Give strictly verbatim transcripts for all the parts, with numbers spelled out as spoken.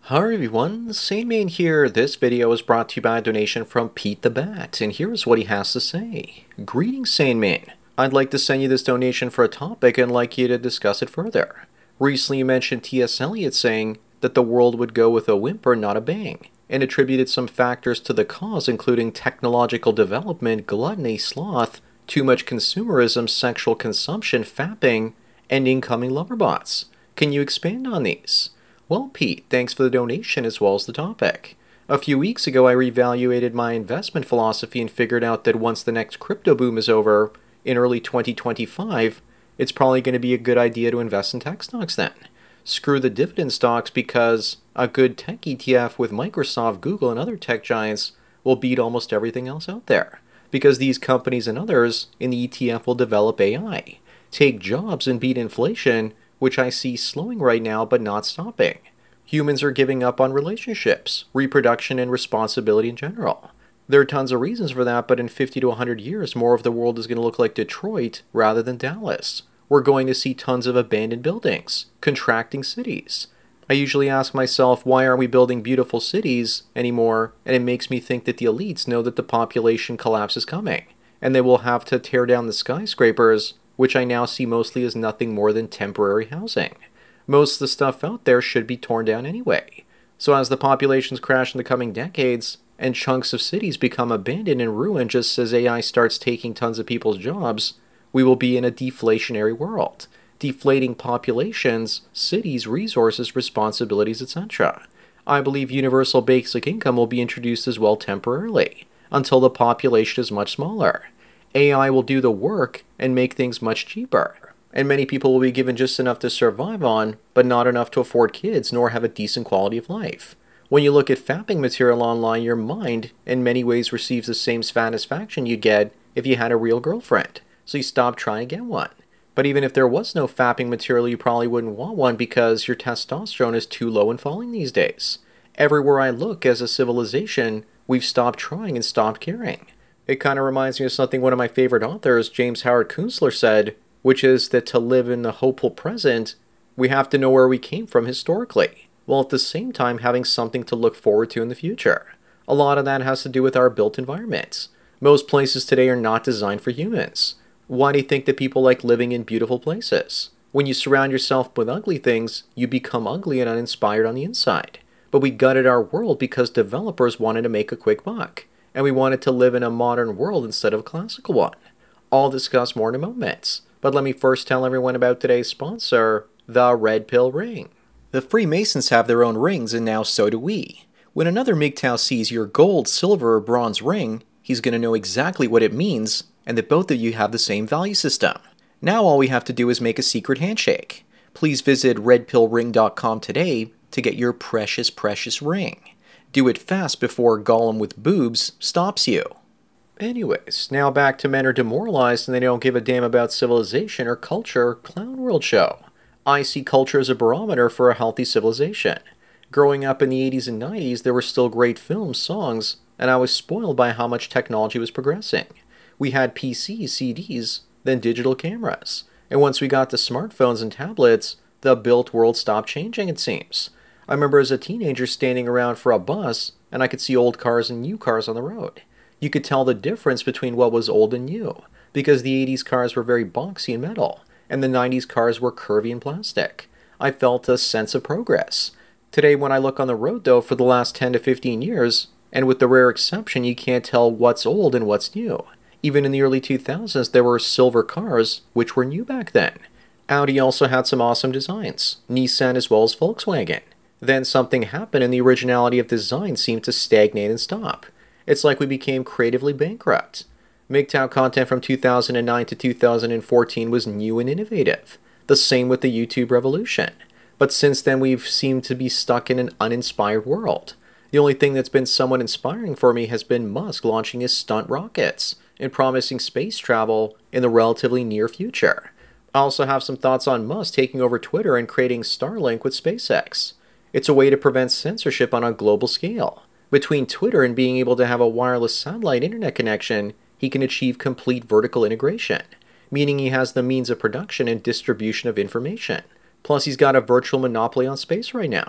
Hi everyone, SaneMan here. This video is brought to you by a donation from Pete the Bat, and here's what he has to say. Greetings, SaneMan. I'd like to send you this donation for a topic and like you to discuss it further. Recently you mentioned T S Eliot saying that the world would go with a whimper, not a bang, and attributed some factors to the cause including technological development, gluttony, sloth, too much consumerism, sexual consumption, fapping, and incoming loverbots. Can you expand on these? Well, Pete, thanks for the donation as well as the topic. A few weeks ago, I reevaluated my investment philosophy and figured out that once the next crypto boom is over, in early twenty twenty-five, it's probably going to be a good idea to invest in tech stocks then. Screw the dividend stocks because a good tech E T F with Microsoft, Google, and other tech giants will beat almost everything else out there. Because these companies and others in the E T F will develop A I, take jobs and beat inflation, which I see slowing right now but not stopping. Humans are giving up on relationships, reproduction, and responsibility in general. There are tons of reasons for that, but in fifty to one hundred years, more of the world is going to look like Detroit rather than Dallas. We're going to see tons of abandoned buildings, contracting cities. I usually ask myself, why aren't we building beautiful cities anymore? And it makes me think that the elites know that the population collapse is coming, and they will have to tear down the skyscrapers, which I now see mostly as nothing more than temporary housing. Most of the stuff out there should be torn down anyway. So as the populations crash in the coming decades, and chunks of cities become abandoned and ruined just as A I starts taking tons of people's jobs, we will be in a deflationary world. Deflating populations, cities, resources, responsibilities, et cetera. I believe universal basic income will be introduced as well temporarily, until the population is much smaller. A I will do the work and make things much cheaper, and many people will be given just enough to survive on, but not enough to afford kids nor have a decent quality of life. When you look at fapping material online, your mind in many ways receives the same satisfaction you get if you had a real girlfriend, so you stop trying to get one. But even if there was no fapping material, you probably wouldn't want one because your testosterone is too low and falling these days. Everywhere I look as a civilization, we've stopped trying and stopped caring. It kind of reminds me of something one of my favorite authors, James Howard Kunstler, said, which is that to live in the hopeful present, we have to know where we came from historically, while at the same time having something to look forward to in the future. A lot of that has to do with our built environments. Most places today are not designed for humans. Why do you think that people like living in beautiful places? When you surround yourself with ugly things, you become ugly and uninspired on the inside. But we gutted our world because developers wanted to make a quick buck, and we wanted to live in a modern world instead of a classical one. I'll discuss more in a moment, but let me first tell everyone about today's sponsor, the Red Pill Ring. The Freemasons have their own rings, and now so do we. When another M G T O W sees your gold, silver, or bronze ring, he's going to know exactly what it means, and that both of you have the same value system. Now all we have to do is make a secret handshake. Please visit red pill ring dot com today to get your precious, precious ring. Do it fast before Gollum with boobs stops you. Anyways, now back to men are demoralized and they don't give a damn about civilization or culture. Clown World Show. I see culture as a barometer for a healthy civilization. Growing up in the eighties and nineties, there were still great films, songs, and I was spoiled by how much technology was progressing. We had P Cs, C Ds, then digital cameras. And once we got to smartphones and tablets, the built world stopped changing, it seems. I remember as a teenager standing around for a bus, and I could see old cars and new cars on the road. You could tell the difference between what was old and new, because the eighties cars were very boxy and metal, and the nineties cars were curvy and plastic. I felt a sense of progress. Today, when I look on the road, though, for the last ten to fifteen years, and with the rare exception, you can't tell what's old and what's new. Even in the early two thousands, there were silver cars, which were new back then. Audi also had some awesome designs, Nissan as well as Volkswagen. Then something happened and the originality of design seemed to stagnate and stop. It's like we became creatively bankrupt. M G T O W content from two thousand nine to two thousand fourteen was new and innovative. The same with the YouTube revolution. But since then we've seemed to be stuck in an uninspired world. The only thing that's been somewhat inspiring for me has been Musk launching his stunt rockets and promising space travel in the relatively near future. I also have some thoughts on Musk taking over Twitter and creating Starlink with SpaceX. It's a way to prevent censorship on a global scale. Between Twitter and being able to have a wireless satellite internet connection, he can achieve complete vertical integration, meaning he has the means of production and distribution of information. Plus, he's got a virtual monopoly on space right now.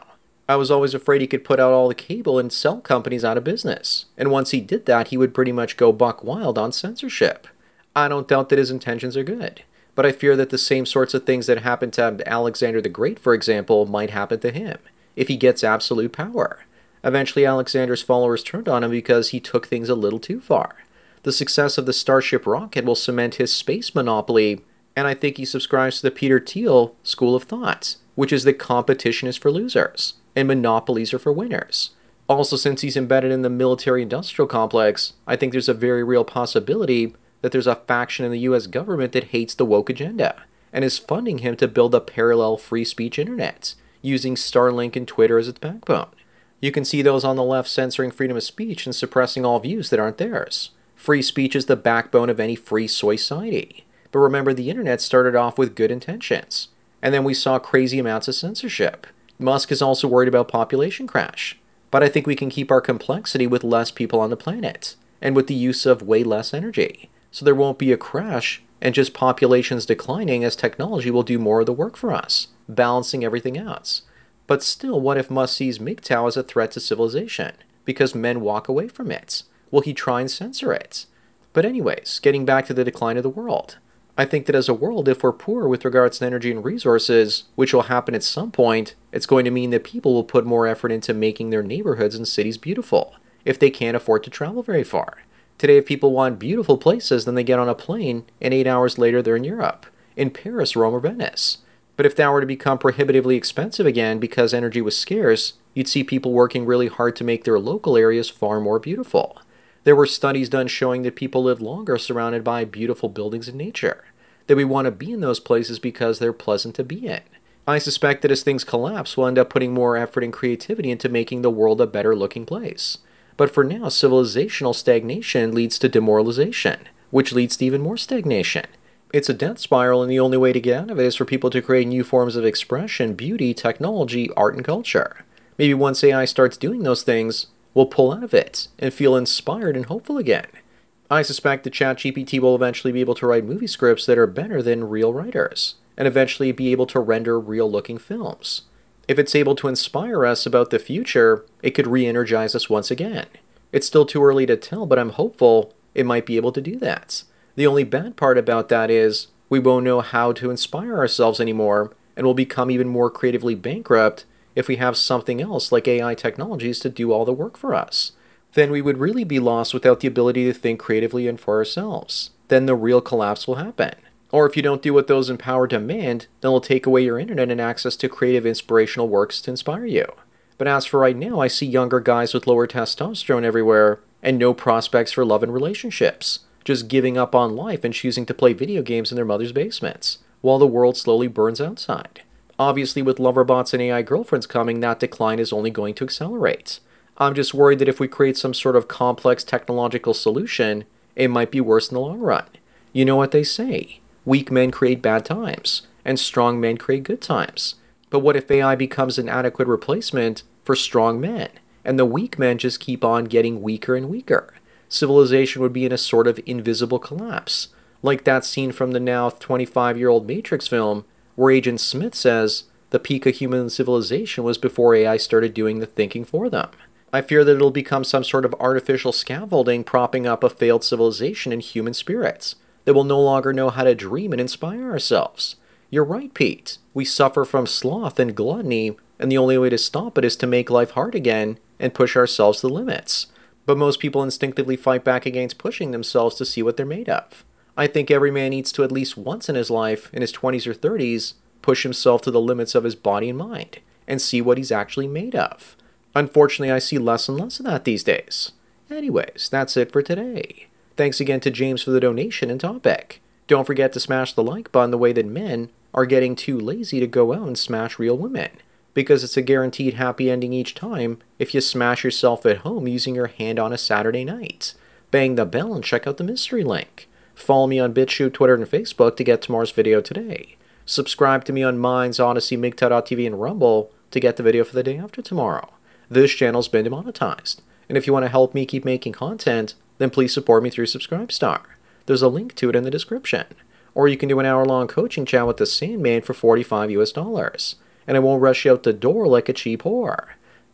I was always afraid he could put out all the cable and cell companies out of business. And once he did that, he would pretty much go buck wild on censorship. I don't doubt that his intentions are good, but I fear that the same sorts of things that happened to Alexander the Great, for example, might happen to him if he gets absolute power. Eventually, Alexander's followers turned on him because he took things a little too far. The success of the Starship rocket will cement his space monopoly, and I think he subscribes to the Peter Thiel school of thought, which is that competition is for losers, and monopolies are for winners. Also, since he's embedded in the military-industrial complex, I think there's a very real possibility that there's a faction in the U S government that hates the woke agenda, and is funding him to build a parallel free speech internet, using Starlink and Twitter as its backbone. You can see those on the left censoring freedom of speech and suppressing all views that aren't theirs. Free speech is the backbone of any free society. But remember, the internet started off with good intentions, and then we saw crazy amounts of censorship. Musk is also worried about population crash, but I think we can keep our complexity with less people on the planet, and with the use of way less energy. So there won't be a crash, and just populations declining as technology will do more of the work for us, balancing everything out. But still, what if Musk sees M G T O W as a threat to civilization, because men walk away from it? Will he try and censor it? But anyways, getting back to the decline of the world. I think that as a world, if we're poor with regards to energy and resources, which will happen at some point, it's going to mean that people will put more effort into making their neighborhoods and cities beautiful, if they can't afford to travel very far. Today, if people want beautiful places, then they get on a plane, and eight hours later they're in Europe, in Paris, Rome, or Venice. But if that were to become prohibitively expensive again because energy was scarce, you'd see people working really hard to make their local areas far more beautiful. There were studies done showing that people live longer surrounded by beautiful buildings and nature, that we want to be in those places because they're pleasant to be in. I suspect that as things collapse, we'll end up putting more effort and creativity into making the world a better looking place. But for now, civilizational stagnation leads to demoralization, which leads to even more stagnation. It's a death spiral, and the only way to get out of it is for people to create new forms of expression, beauty, technology, art, and culture. Maybe once A I starts doing those things, we'll pull out of it and feel inspired and hopeful again. I suspect that ChatGPT will eventually be able to write movie scripts that are better than real writers, and eventually be able to render real-looking films. If it's able to inspire us about the future, it could re-energize us once again. It's still too early to tell, but I'm hopeful it might be able to do that. The only bad part about that is we won't know how to inspire ourselves anymore, and we'll become even more creatively bankrupt if we have something else like A I technologies to do all the work for us. Then we would really be lost without the ability to think creatively and for ourselves. Then the real collapse will happen. Or if you don't do what those in power demand, then they'll take away your internet and access to creative inspirational works to inspire you. But as for right now, I see younger guys with lower testosterone everywhere, and no prospects for love and relationships, just giving up on life and choosing to play video games in their mother's basements, while the world slowly burns outside. Obviously, with lover bots and A I girlfriends coming, that decline is only going to accelerate. I'm just worried that if we create some sort of complex technological solution, it might be worse in the long run. You know what they say, weak men create bad times, and strong men create good times. But what if A I becomes an adequate replacement for strong men, and the weak men just keep on getting weaker and weaker? Civilization would be in a sort of invisible collapse, like that scene from the now twenty-five-year-old Matrix film, where Agent Smith says the peak of human civilization was before A I started doing the thinking for them. I fear that it'll become some sort of artificial scaffolding propping up a failed civilization and human spirits that will no longer know how to dream and inspire ourselves. You're right, Pete. We suffer from sloth and gluttony, and the only way to stop it is to make life hard again and push ourselves to the limits. But most people instinctively fight back against pushing themselves to see what they're made of. I think every man needs to at least once in his life, in his twenties or thirties, push himself to the limits of his body and mind, and see what he's actually made of. Unfortunately, I see less and less of that these days. Anyways, that's it for today. Thanks again to James for the donation and topic. Don't forget to smash the like button the way that men are getting too lazy to go out and smash real women, because it's a guaranteed happy ending each time if you smash yourself at home using your hand on a Saturday night. Bang the bell and check out the mystery link. Follow me on BitChute, Twitter, and Facebook to get tomorrow's video today. Subscribe to me on Minds, Odyssey, M G T O W dot T V, and Rumble to get the video for the day after tomorrow. This channel's been demonetized, and if you want to help me keep making content, then please support me through Subscribestar. There's a link to it in the description. Or you can do an hour-long coaching chat with the Sandman for forty-five U S dollars, and I won't rush you out the door like a cheap whore.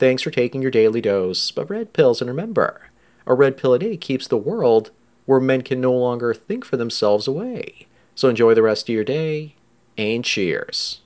Thanks for taking your daily dose of red pills, and remember, a red pill a day keeps the world where men can no longer think for themselves away. So enjoy the rest of your day, and cheers.